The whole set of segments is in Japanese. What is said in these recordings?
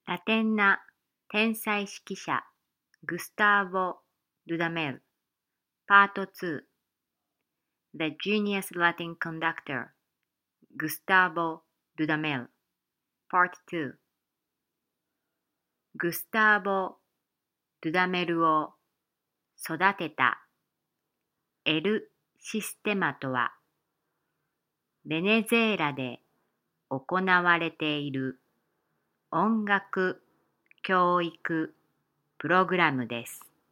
ラテンな天才指揮者グスターボ・ドゥダメルパート2 The Genius Latin Conductor Gustavo Dudamel Part 2グスターボ・ドゥダメルを育てたエル・システマとはベネズエラで行われている音楽教育プログラムです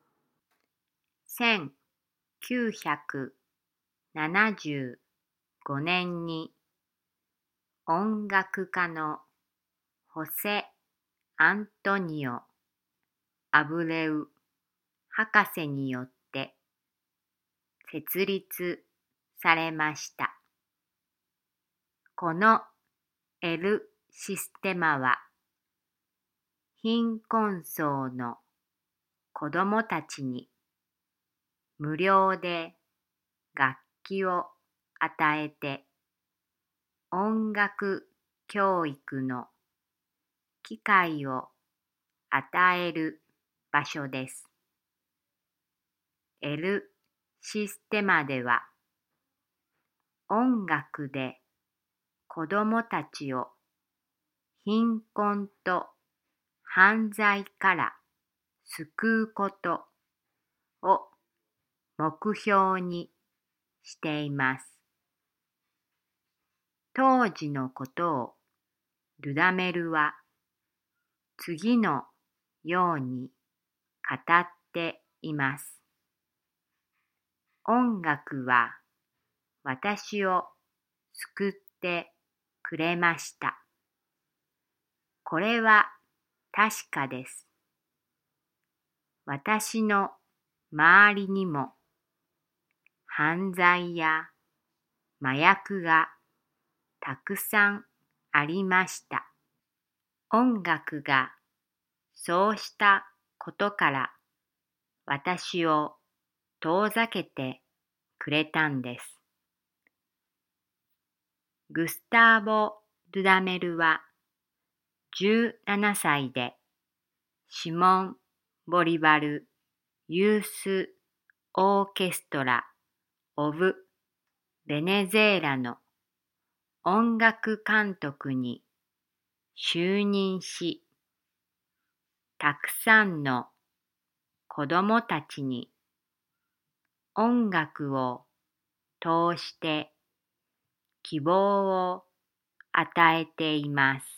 。1975年に音楽家のホセ・アントニオ・アブレウ博士によって設立されました。このエル・システマは貧困層の子どもたちに無料で楽器を与えて音楽教育の機会を与える場所です。エル・システマでは音楽で子どもたちを貧困と犯罪から救うことを目標にしています。当時のことをドゥダメルは次のように語っています。音楽は私を救ってくれました。これは確かです。私の周りにも犯罪や麻薬がたくさんありました。音楽がそうしたことから私を遠ざけてくれたんです。グスターボ・ドゥダメルは17歳でシモン・ボリバル・ユース・オーケストラ・オブ・ベネズエラの音楽監督に就任し、たくさんの子どもたちに音楽を通して希望を与えています。